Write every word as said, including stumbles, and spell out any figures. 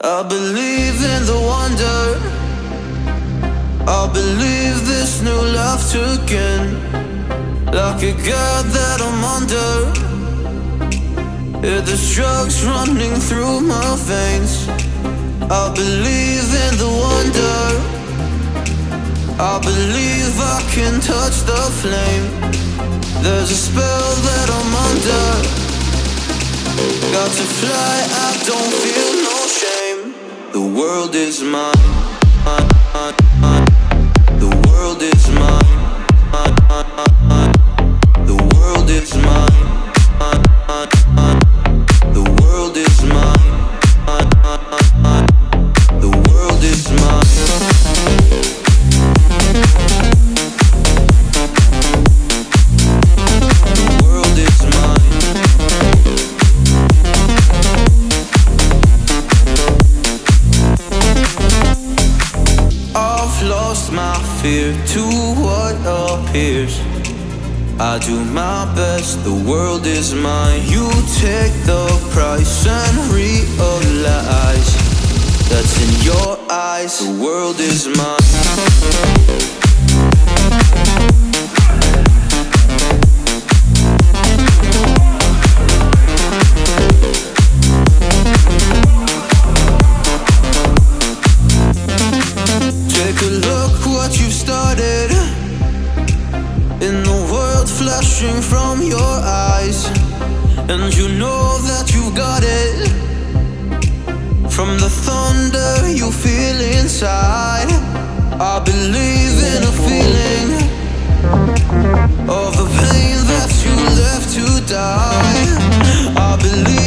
I believe in the wonder. I believe this new life took in, like a god that I'm under. Yeah, there's drugs running through my veins. I believe in the wonder. I believe I can touch the flame. There's a spell that I'm under. Got to fly, I don't feel no shame. The world is mine. The world is mine. The world is mine. The world is mine. The world is mine. The world is mine. I've lost my fear to what appears. I do my best, the world is mine. You take the price and realize that's in your eyes. The world is mine. Take a look what you've started, in the world flashing from your eyes. And you know that you've got it, from the thunder you feel inside. I believe in a feeling of the pain that you left to die. I believe